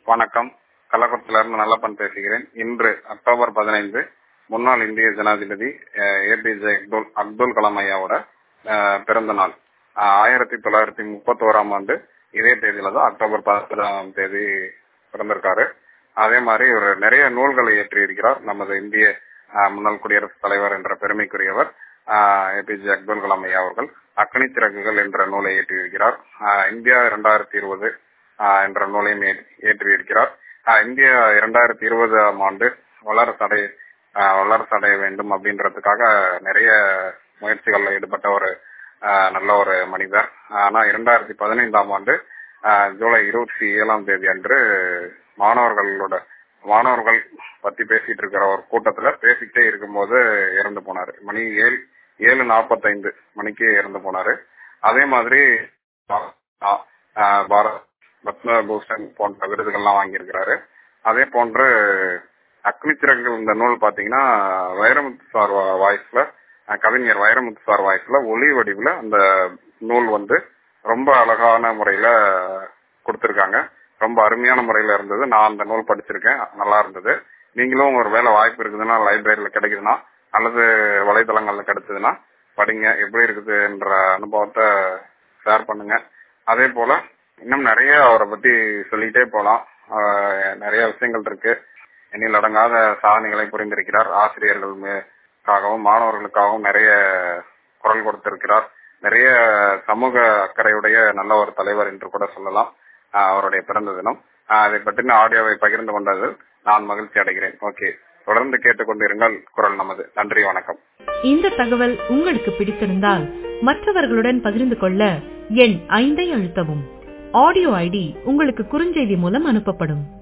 வணக்கம். கள்ளக்குறிச்சியிலிருந்து நல்லப்பன் பேசுகிறேன். இன்று அக்டோபர் 15 முன்னாள் இந்திய ஜனாதிபதி ஏபிஜே அப்துல் கலாம் ஐயாவோட பிறந்த நாள். 1931 ஆண்டு இதே தேதியில தான் அக்டோபர் 15ஆம் தேதி பிறந்திருக்காரு. அதே மாதிரி ஒரு நிறைய நூல்களை இயற்றி இருக்கிறார். நமது இந்திய முன்னாள் குடியரசுத் தலைவர் என்ற பெருமைக்குரியவர் ஏபிஜே அப்துல் கலாம் ஐயா அவர்கள் அக்னி சிறகுகள் என்ற நூலை இயற்றியிருக்கிறார். இந்தியா 2020 என்ற நூலையும் இயற்றியிருக்கிறார். இந்தியா 2020ஆம் ஆண்டு வல்லரசடைய வேண்டும் அப்படின்றதுக்காக நிறைய முயற்சிகள்ல ஈடுபட்ட ஒரு நல்ல ஒரு மனிதர். ஆனா 2015ஆம் ஆண்டு ஜூலை 27ஆம் தேதி அன்று மாணவர்கள் பத்தி பேசிட்டு இருக்கிற ஒரு கூட்டத்துல பேசிக்கிட்டே இருக்கும்போது இறந்து போனாரு. மணி 7:45 மணிக்கு இறந்து போனாரு. அதே மாதிரி பாரத் ரத்ன பூஷன் போன்ற விருதுகள்லாம் வாங்கியிருக்கிறாரு. அதே போன்று அக்னி சிறகுகள் இந்த நூல் பாத்தீங்கன்னா வைரமுத்து சார் வாய்ஸ்ல, கவிஞர் வைரமுத்து சார் வாய்ஸ்ல ஒளி வடிவுல அந்த நூல் ரொம்ப அழகான முறையில கொடுத்திருக்காங்க. ரொம்ப அருமையான முறையில இருந்தது. நான் அந்த நூல் படிச்சிருக்கேன், நல்லா இருந்தது. நீங்களும் ஒரு வேலை வாய்ப்பு இருக்குதுன்னா, லைப்ரரியில கிடைக்குதுன்னா அல்லது வலைதளங்கள்ல கிடைச்சதுன்னா படிங்க. எப்படி இருக்குது என்ற அனுபவத்தை ஷேர் பண்ணுங்க. அதே போல இன்னும் நிறைய அவரை பத்தி சொல்லிட்டே போலாம். நிறைய விஷயங்கள் இருக்கு. எண்ணில் அடங்காத சாதனைகளை புரிந்திருக்கிறார். ஆசிரியர்களுக்காகவும் மாணவர்களுக்காகவும் நிறைய குரல் கொடுத்திருக்கிறார். நிறைய சமூக அக்கறையுடைய நல்ல ஒரு தலைவர் என்று கூட சொல்லலாம். அவருடைய பிறந்த தினம். அதை பற்றின ஆடியோவை பகிர்ந்து கொண்டது நான் மகிழ்ச்சி அடைகிறேன். ஓகே, தொடர்ந்து கேட்டுக்கொண்டிருங்கள் குரல் நமது. நன்றி, வணக்கம். இந்த தகவல் உங்களுக்கு பிடித்திருந்தால் மற்றவர்களுடன் பகிர்ந்து கொள்ள எண் 5 அழுத்தவும். ஆடியோ ஐடி உங்களுக்கு குறுஞ்செய்தி மூலம் அனுப்பப்படும்.